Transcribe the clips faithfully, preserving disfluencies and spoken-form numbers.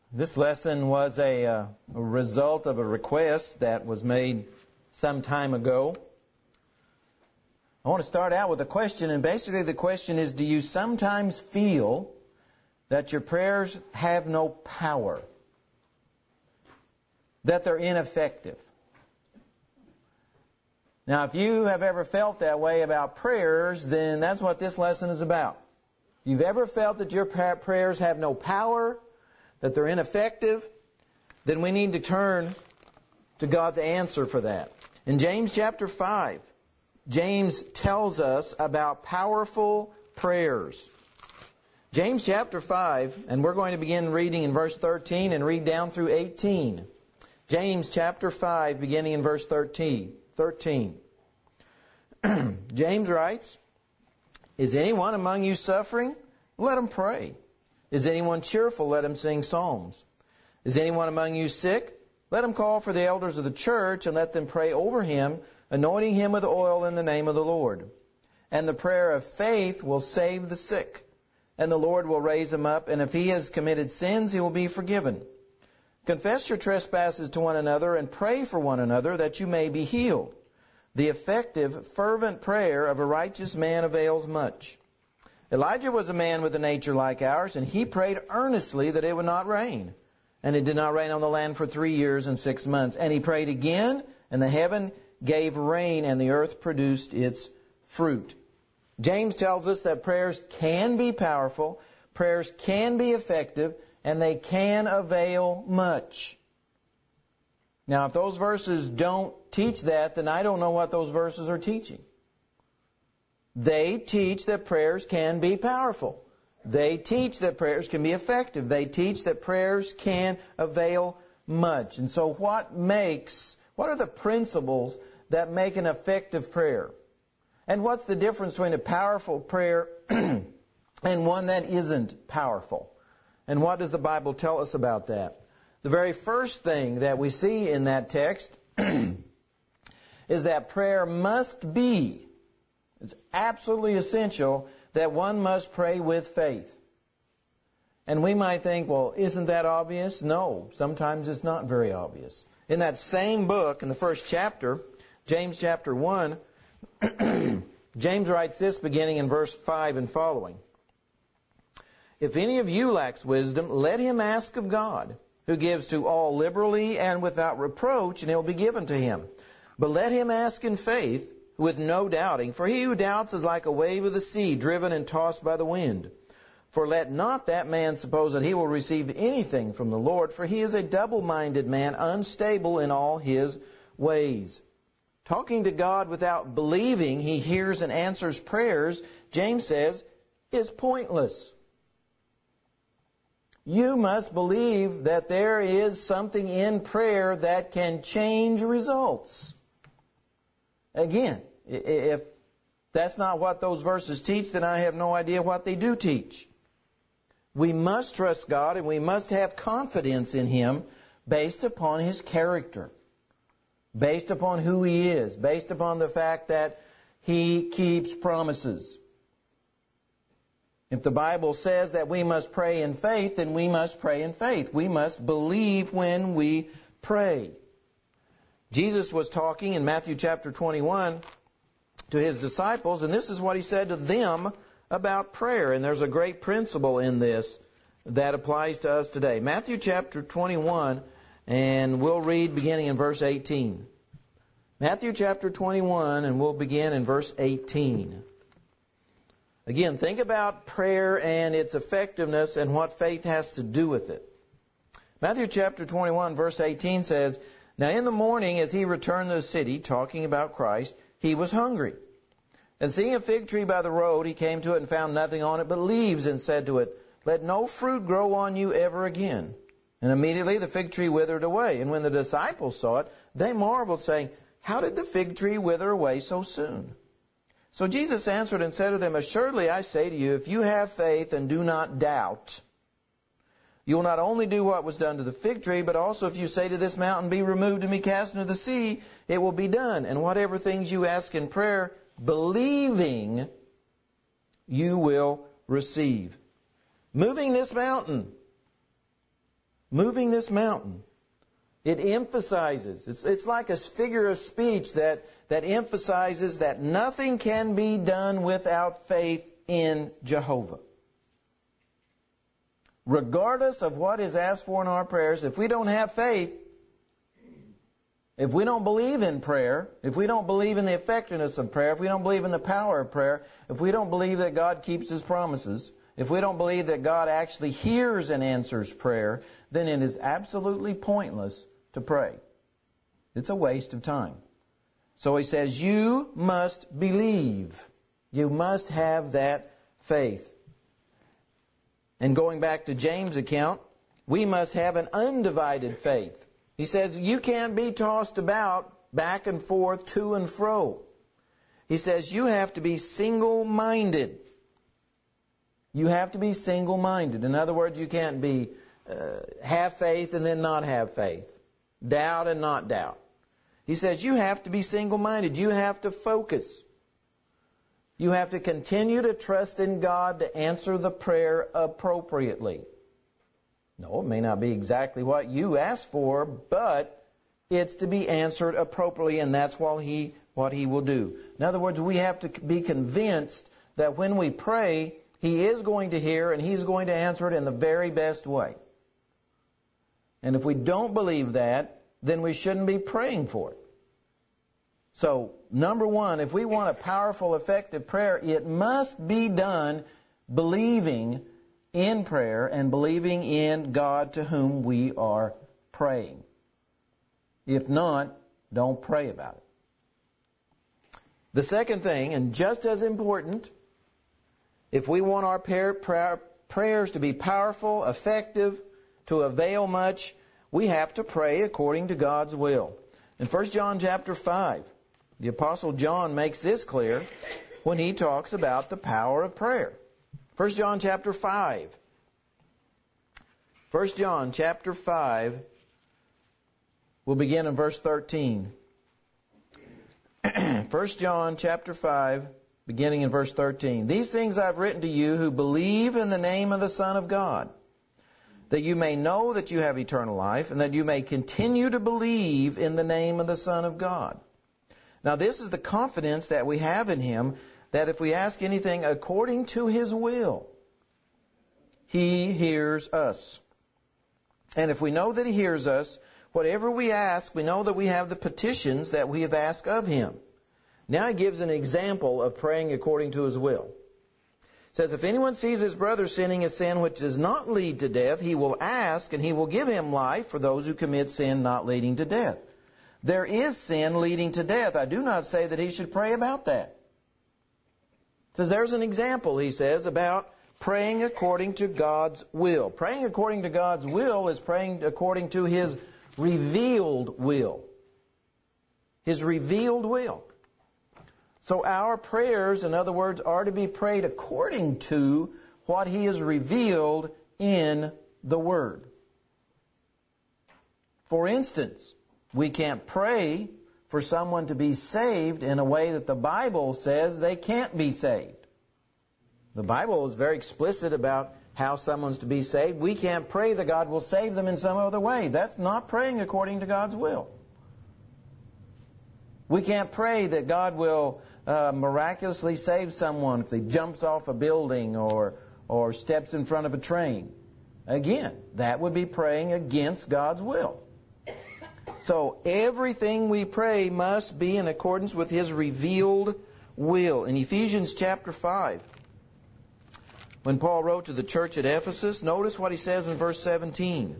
This lesson was a, uh, a result of a request that was made some time ago. I want to start out with a question, and basically the question is, do you sometimes feel that your prayers have no power? That they're ineffective? Now, if you have ever felt that way about prayers, then that's what this lesson is about. If you've ever felt that your prayers have no power, that they're ineffective, then we need to turn to God's answer for that. In James chapter five, James tells us about powerful prayers. James chapter five, and we're going to begin reading in verse thirteen and read down through eighteen. James chapter five, beginning in verse thirteen. thirteen. James writes, "Is anyone among you suffering? Let him pray. Is anyone cheerful? Let him sing psalms. Is anyone among you sick? Let him call for the elders of the church and let them pray over him, anointing him with oil in the name of the Lord. And the prayer of faith will save the sick, and the Lord will raise him up, and if he has committed sins, he will be forgiven. Confess your trespasses to one another and pray for one another that you may be healed. The effective, fervent prayer of a righteous man avails much. Elijah was a man with a nature like ours, and he prayed earnestly that it would not rain. And it did not rain on the land for three years and six months. And he prayed again, and the heaven gave rain, and the earth produced its fruit." James tells us that prayers can be powerful, prayers can be effective, and they can avail much. Now, if those verses don't teach that, then I don't know what those verses are teaching. They teach that prayers can be powerful. They teach that prayers can be effective. They teach that prayers can avail much. And so what makes, what are the principles that make an effective prayer? And what's the difference between a powerful prayer and one that isn't powerful? And what does the Bible tell us about that? The very first thing that we see in that text is that prayer must be, it's absolutely essential that one must pray with faith. And we might think, well, isn't that obvious? No, sometimes it's not very obvious. In that same book, in the first chapter, James chapter one, James writes this beginning in verse five and following. "If any of you lacks wisdom, let him ask of God, who gives to all liberally and without reproach, and it will be given to him. But let him ask in faith, with no doubting, for he who doubts is like a wave of the sea, driven and tossed by the wind. For let not that man suppose that he will receive anything from the Lord, for he is a double-minded man, unstable in all his ways." Talking to God without believing he hears and answers prayers, James says, is pointless. You must believe that there is something in prayer that can change results. Again, if that's not what those verses teach, then I have no idea what they do teach. We must trust God and we must have confidence in Him based upon His character, based upon who He is, based upon the fact that He keeps promises. If the Bible says that we must pray in faith, then we must pray in faith. We must believe when we pray. Jesus was talking in Matthew chapter twenty-one to His disciples, and this is what He said to them about prayer. And there's a great principle in this that applies to us today. Matthew chapter twenty-one, and we'll read beginning in verse eighteen. Matthew chapter twenty-one, and we'll begin in verse eighteen. Again, think about prayer and its effectiveness and what faith has to do with it. Matthew chapter twenty-one, verse eighteen says, "Now in the morning as he returned to the city," talking about Christ, "he was hungry. And seeing a fig tree by the road, he came to it and found nothing on it but leaves, and said to it, 'Let no fruit grow on you ever again.' And immediately the fig tree withered away. And when the disciples saw it, they marveled, saying, 'How did the fig tree wither away so soon?' So Jesus answered and said to them, 'Assuredly I say to you, if you have faith and do not doubt, you will not only do what was done to the fig tree, but also if you say to this mountain, be removed and be cast into the sea, it will be done. And whatever things you ask in prayer, believing, you will receive.'" Moving this mountain. moving this mountain. It emphasizes, it's, it's like a figure of speech that, that emphasizes that nothing can be done without faith in Jehovah. Regardless of what is asked for in our prayers, if we don't have faith, if we don't believe in prayer, if we don't believe in the effectiveness of prayer, if we don't believe in the power of prayer, if we don't believe that God keeps His promises, if we don't believe that God actually hears and answers prayer, then it is absolutely pointless to pray. It's a waste of time. So he says, you must believe. You must have that faith. And going back to James' account, we must have an undivided faith. He says you can't be tossed about back and forth, to and fro. He says you have to be single-minded. You have to be single-minded. In other words, you can't be uh, have faith and then not have faith. Doubt and not doubt. He says you have to be single-minded. You have to focus. You have to continue to trust in God to answer the prayer appropriately. No, it may not be exactly what you asked for, but it's to be answered appropriately, and that's what he, what he will do. In other words, we have to be convinced that when we pray, He is going to hear and He's going to answer it in the very best way. And if we don't believe that, then we shouldn't be praying for it. So, number one, if we want a powerful, effective prayer, it must be done believing in prayer and believing in God to whom we are praying. If not, don't pray about it. The second thing, and just as important, if we want our prayer, prayer, prayers to be powerful, effective, to avail much, we have to pray according to God's will. In First John chapter five, the Apostle John makes this clear when he talks about the power of prayer. First John chapter five. First John chapter five, we'll begin in verse thirteen. First John chapter five, beginning in verse thirteen. These things I've written to you who believe in the name of the Son of God, that you may know that you have eternal life, and that you may continue to believe in the name of the Son of God. Now this is the confidence that we have in Him, that if we ask anything according to His will, He hears us. And if we know that He hears us, whatever we ask, we know that we have the petitions that we have asked of Him. Now He gives an example of praying according to His will. It says, if anyone sees his brother sinning a sin which does not lead to death, he will ask, and He will give him life for those who commit sin not leading to death. There is sin leading to death. I do not say that he should pray about that. It says there's an example, he says, about praying according to God's will. Praying according to God's will is praying according to His revealed will. His revealed will. So our prayers, in other words, are to be prayed according to what He has revealed in the Word. For instance, we can't pray for someone to be saved in a way that the Bible says they can't be saved. The Bible is very explicit about how someone's to be saved. We can't pray that God will save them in some other way. That's not praying according to God's will. We can't pray that God will uh, miraculously save someone if he jumps off a building or, or steps in front of a train. Again, that would be praying against God's will. So everything we pray must be in accordance with His revealed will. In Ephesians chapter five, when Paul wrote to the church at Ephesus, notice what he says in verse seventeen.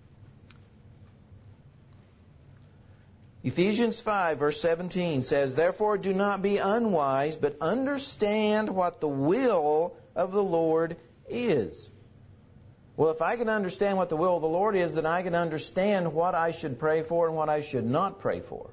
Ephesians five, verse seventeen says, therefore do not be unwise, but understand what the will of the Lord is. Well, if I can understand what the will of the Lord is, then I can understand what I should pray for and what I should not pray for.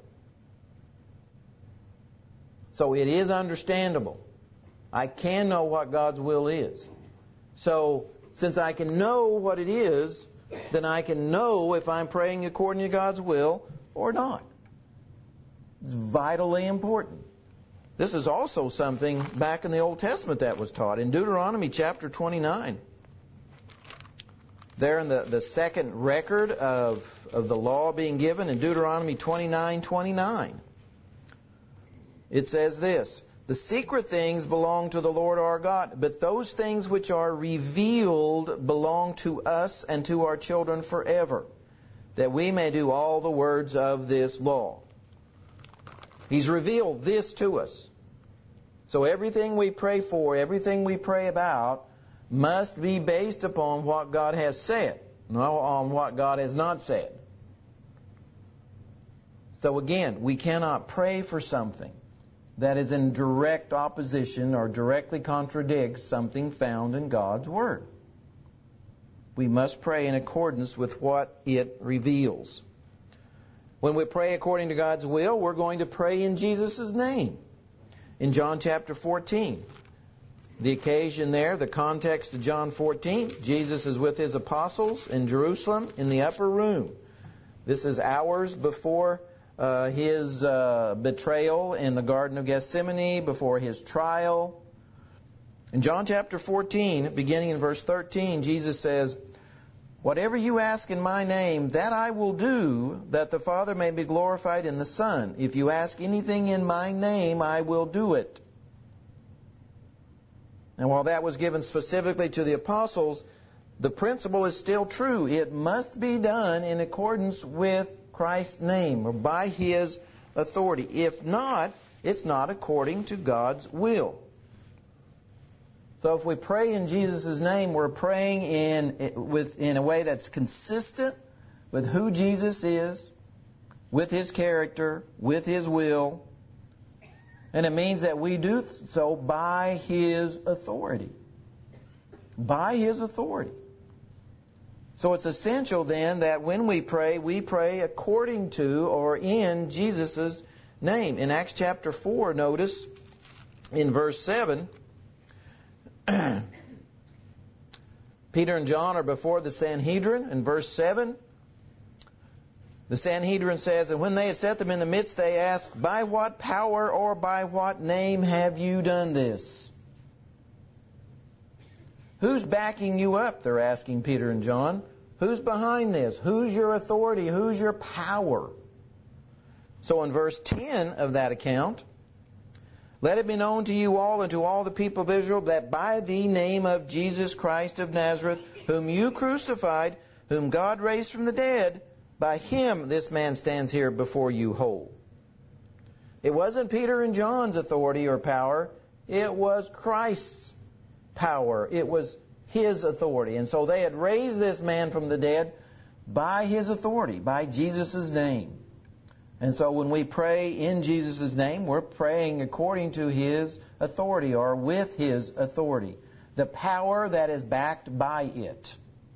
So it is understandable. I can know what God's will is. So since I can know what it is, then I can know if I'm praying according to God's will or not. It's vitally important. This is also something back in the Old Testament that was taught. In Deuteronomy chapter twenty-nine, there in the, the second record of, of the law being given in Deuteronomy twenty-nine twenty-nine. It says this, the secret things belong to the Lord our God, but those things which are revealed belong to us and to our children forever, that we may do all the words of this law. He's revealed this to us. So everything we pray for, everything we pray about, must be based upon what God has said, not on what God has not said. So again, we cannot pray for something that is in direct opposition or directly contradicts something found in God's Word. We must pray in accordance with what it reveals. When we pray according to God's will, we're going to pray in Jesus' name. In John chapter fourteen, the occasion there, the context of John fourteen, Jesus is with His apostles in Jerusalem in the upper room. This is hours before uh, His uh, betrayal in the Garden of Gethsemane, before His trial. In John chapter fourteen, beginning in verse thirteen, Jesus says, whatever you ask in my name, that I will do, that the Father may be glorified in the Son. If you ask anything in my name, I will do it. And while that was given specifically to the apostles, the principle is still true. It must be done in accordance with Christ's name, or by His authority. If not, it's not according to God's will. So if we pray in Jesus' name, we're praying in with in a way that's consistent with who Jesus is, with His character, with His will. And it means that we do so by His authority. By His authority. So it's essential then that when we pray, we pray according to or in Jesus' name. In Acts chapter four, notice in verse seven, Peter and John are before the Sanhedrin. In verse seven, the Sanhedrin says, and when they had set them in the midst, they asked, by what power or by what name have you done this? Who's backing you up? They're asking Peter and John. Who's behind this? Who's your authority? Who's your power? So in verse ten of that account, let it be known to you all and to all the people of Israel that by the name of Jesus Christ of Nazareth, whom you crucified, whom God raised from the dead, by Him this man stands here before you whole. It wasn't Peter and John's authority or power. It was Christ's power. It was His authority. And so they had raised this man from the dead by His authority, by Jesus' name. And so when we pray in Jesus' name, we're praying according to His authority or with His authority. The power that is backed by it.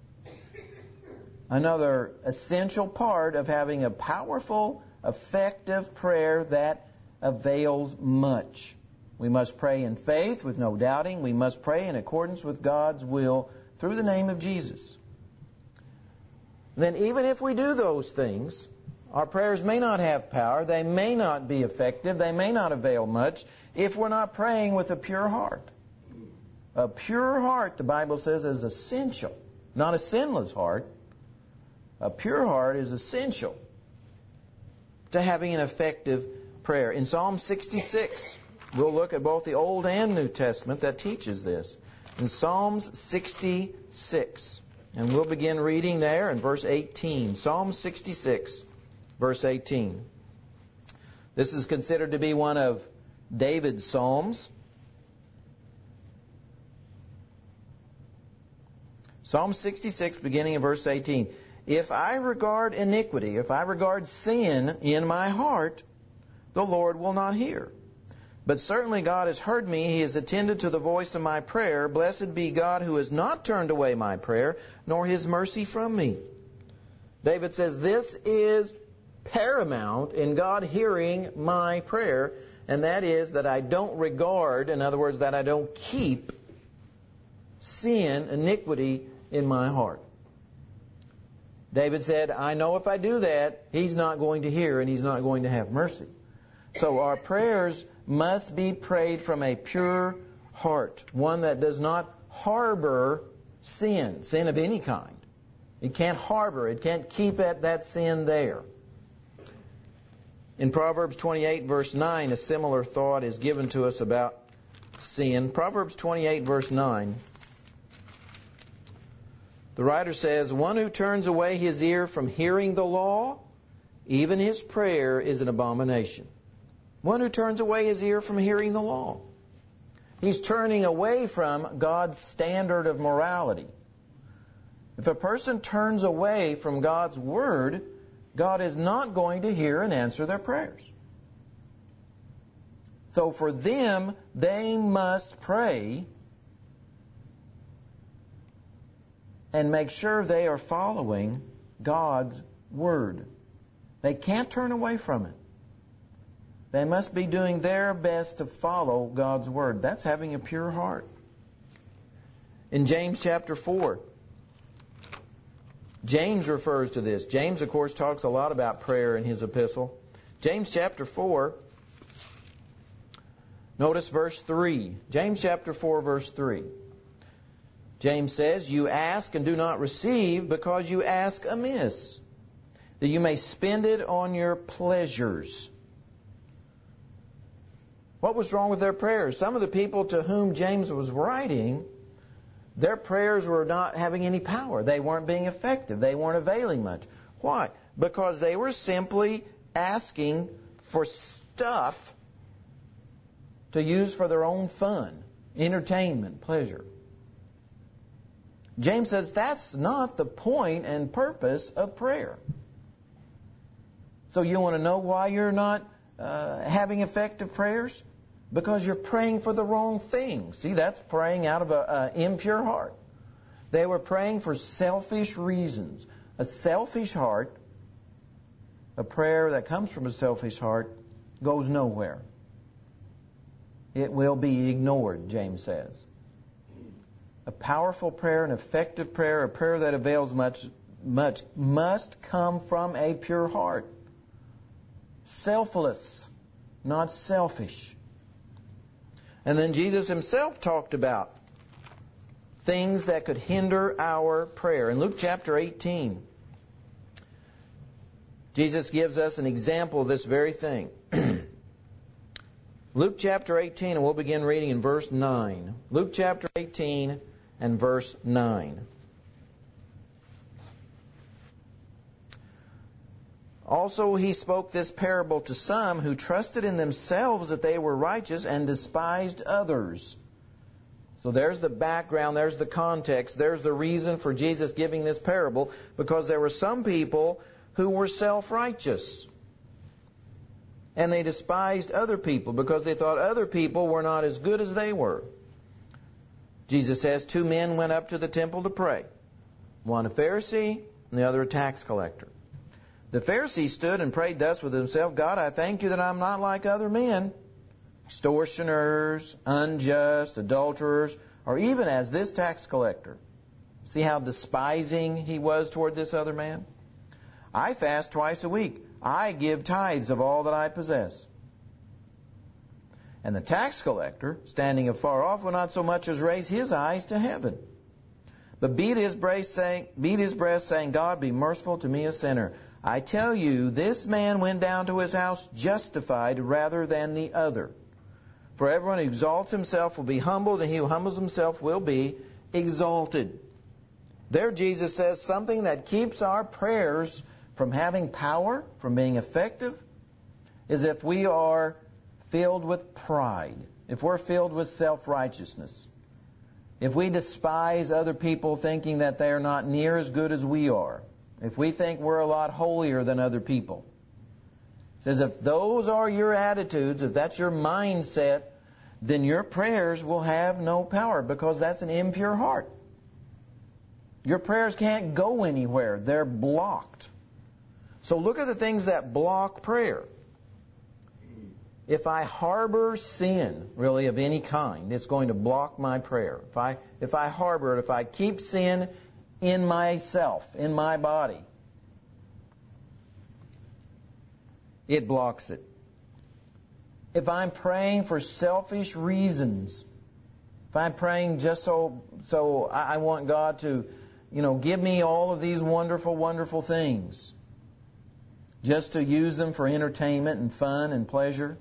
Another essential part of having a powerful, effective prayer that avails much. We must pray in faith with no doubting. We must pray in accordance with God's will through the name of Jesus. Then even if we do those things, our prayers may not have power, they may not be effective, they may not avail much if we're not praying with a pure heart. A pure heart, the Bible says, is essential. Not a sinless heart. A pure heart is essential to having an effective prayer. In Psalm sixty-six, we'll look at both the Old and New Testament that teaches this. In Psalms sixty-six, and we'll begin reading there in verse eighteen. Psalm sixty-six. Verse eighteen. This is considered to be one of David's psalms. Psalm sixty-six, beginning in verse eighteen. If I regard iniquity, if I regard sin in my heart, the Lord will not hear. But certainly God has heard me. He has attended to the voice of my prayer. Blessed be God who has not turned away my prayer, nor His mercy from me. David says, this is paramount in God hearing my prayer, and that is that I don't regard, in other words, that I don't keep sin, iniquity in my heart. David said, I know if I do that, He's not going to hear and He's not going to have mercy. So our prayers must be prayed from a pure heart, one that does not harbor sin, sin of any kind. It can't harbor. It can't keep at that sin there. In Proverbs twenty-eight, verse nine, a similar thought is given to us about sin. Proverbs twenty-eight, verse nine. The writer says, "One who turns away his ear from hearing the law, even his prayer is an abomination." One who turns away his ear from hearing the law. He's turning away from God's standard of morality. If a person turns away from God's Word, God is not going to hear and answer their prayers. So for them, they must pray and make sure they are following God's Word. They can't turn away from it. They must be doing their best to follow God's Word. That's having a pure heart. In James chapter four, James refers to this. James, of course, talks a lot about prayer in his epistle. James chapter four, notice verse three. James chapter four, verse three. James says, "You ask and do not receive because you ask amiss, that you may spend it on your pleasures." What was wrong with their prayers? Some of the people to whom James was writing, their prayers were not having any power. They weren't being effective. They weren't availing much. Why? Because they were simply asking for stuff to use for their own fun, entertainment, pleasure. James says that's not the point and purpose of prayer. So you want to know why you're not uh, having effective prayers? Because you're praying for the wrong thing. See, that's praying out of an impure heart. They were praying for selfish reasons. A selfish heart, a prayer that comes from a selfish heart, goes nowhere. It will be ignored, James says. A powerful prayer, an effective prayer, a prayer that avails much, much, must come from a pure heart. Selfless, not selfish. And then Jesus himself talked about things that could hinder our prayer. In Luke chapter eighteen, Jesus gives us an example of this very thing. Luke chapter eighteen, and we'll begin reading in verse nine. Luke chapter eighteen and verse nine. "Also he spoke this parable to some who trusted in themselves that they were righteous and despised others." So there's the background, there's the context, there's the reason for Jesus giving this parable, because there were some people who were self-righteous. And they despised other people because they thought other people were not as good as they were. Jesus says two men went up to the temple to pray. One a Pharisee and the other a tax collector. The Pharisee stood and prayed thus with himself, "God, I thank you that I'm not like other men, extortioners, unjust, adulterers, or even as this tax collector." See how despising he was toward this other man? "I fast twice a week. I give tithes of all that I possess." And the tax collector, standing afar off, will not so much as raise his eyes to heaven, but beat his breast, saying, beat his breast, saying, "God, be merciful to me, a sinner." I tell you, this man went down to his house justified rather than the other. For everyone who exalts himself will be humbled, and he who humbles himself will be exalted. There Jesus says something that keeps our prayers from having power, from being effective, is if we are filled with pride, if we're filled with self-righteousness, if we despise other people thinking that they are not near as good as we are, if we think we're a lot holier than other people. It says if those are your attitudes, if that's your mindset, then your prayers will have no power, because that's an impure heart. Your prayers can't go anywhere. They're blocked. So look at the things that block prayer. If I harbor sin, really, of any kind, it's going to block my prayer. If I, if I harbor it, if I keep sin in myself, in my body, it blocks it. If I'm praying for selfish reasons, if I'm praying just so so I want God to you know, give me all of these wonderful, wonderful things just to use them for entertainment and fun and pleasure.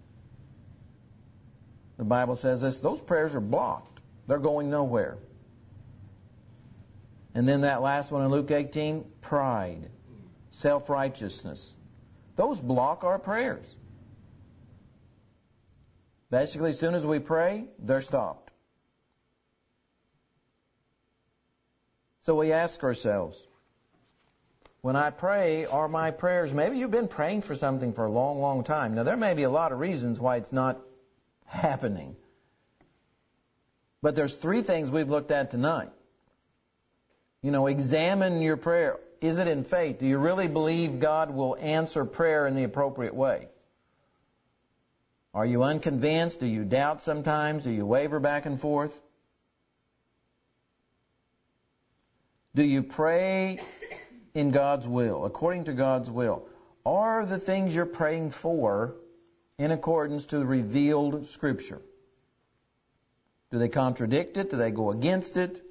The Bible says this, those prayers are blocked. They're going nowhere. And then that last one in Luke eighteen, pride, self-righteousness. Those block our prayers. Basically, as soon as we pray, they're stopped. So we ask ourselves, when I pray, are my prayers, maybe you've been praying for something for a long, long time. Now, there may be a lot of reasons why it's not happening. But there's three things we've looked at tonight. You know, examine your prayer. Is it in faith? Do you really believe God will answer prayer in the appropriate way? Are you unconvinced? Do you doubt sometimes? Do you waver back and forth? Do you pray in God's will, according to God's will? Are the things you're praying for in accordance to the revealed Scripture? Do they contradict it? Do they go against it?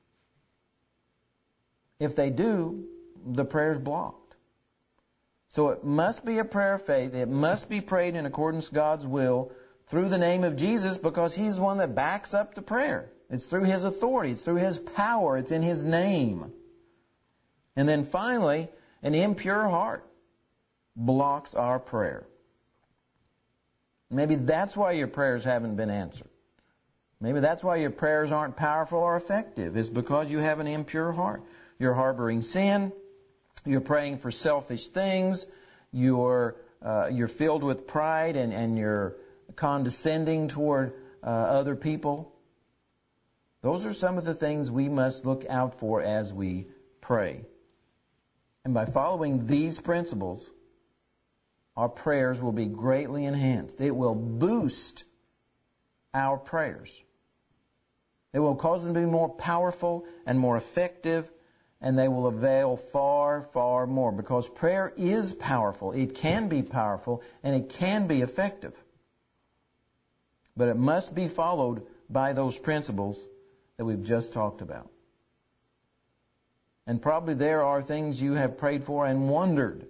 If they do, the prayer's blocked. So it must be a prayer of faith. It must be prayed in accordance with God's will through the name of Jesus, because He's the one that backs up the prayer. It's through His authority. It's through His power. It's in His name. And then finally, an impure heart blocks our prayer. Maybe that's why your prayers haven't been answered. Maybe that's why your prayers aren't powerful or effective. It's because you have an impure heart. You're harboring sin. You're praying for selfish things. You're uh, you're filled with pride and, and you're condescending toward uh, other people. Those are some of the things we must look out for as we pray. And by following these principles, our prayers will be greatly enhanced. It will boost our prayers. It will cause them to be more powerful and more effective, and they will avail far, far more, because prayer is powerful. It can be powerful, and it can be effective. But it must be followed by those principles that we've just talked about. And probably there are things you have prayed for and wondered,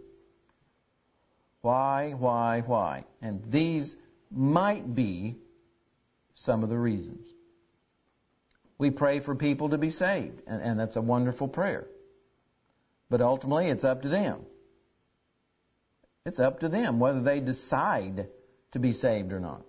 why, why, why? And these might be some of the reasons. We pray for people to be saved, and, and that's a wonderful prayer. But ultimately, it's up to them. It's up to them whether they decide to be saved or not.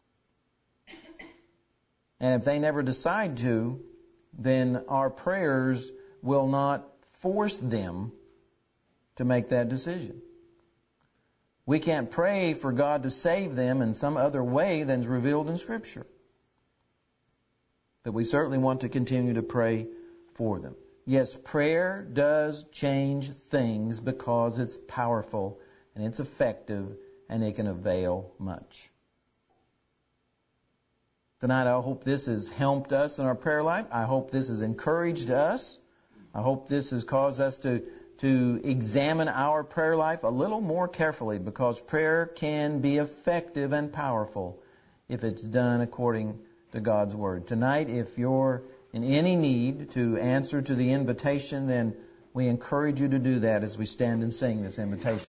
And if they never decide to, then our prayers will not force them to make that decision. We can't pray for God to save them in some other way than is revealed in Scripture. But we certainly want to continue to pray for them. Yes, prayer does change things because it's powerful and it's effective and it can avail much. Tonight, I hope this has helped us in our prayer life. I hope this has encouraged us. I hope this has caused us to, to examine our prayer life a little more carefully, because prayer can be effective and powerful if it's done according to God's Word. Tonight, if you're in any need to answer to the invitation, then we encourage you to do that as we stand and sing this invitation.